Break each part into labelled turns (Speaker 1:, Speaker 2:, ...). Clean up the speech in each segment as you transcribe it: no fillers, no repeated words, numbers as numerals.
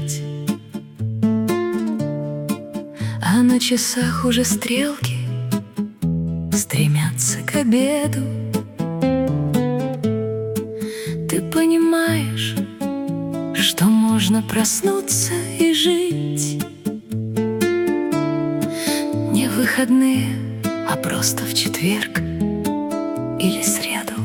Speaker 1: дышать. А на часах уже стрелки стремятся к обеду. Ты понимаешь, что можно проснуться и жить не в выходные, а просто в четверг или среду.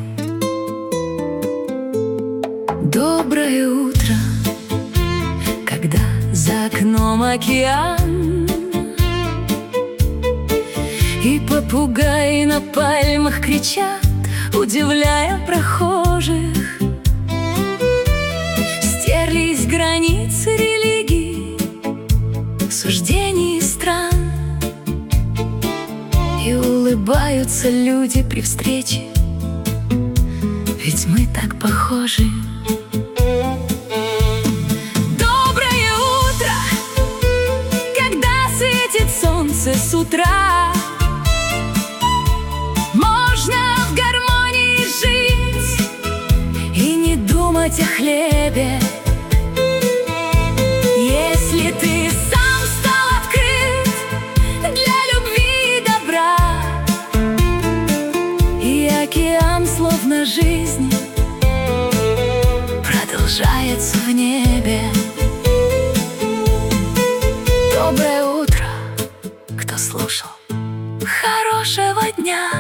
Speaker 1: Доброе утро, когда за окном океан и попугаи на пальмах кричат, удивляя прохожих. Стерлись границы религий, суждений и стран, и улыбаются люди при встрече, ведь мы так похожи. Доброе утро, когда светит солнце с утра. Можно в гармонии жить и не думать о хлебе. Если ты сам стал открыт для любви и добра, и океан, словно жизнь, продолжается в небе. Доброе утро, кто слушал. Хорошего дня!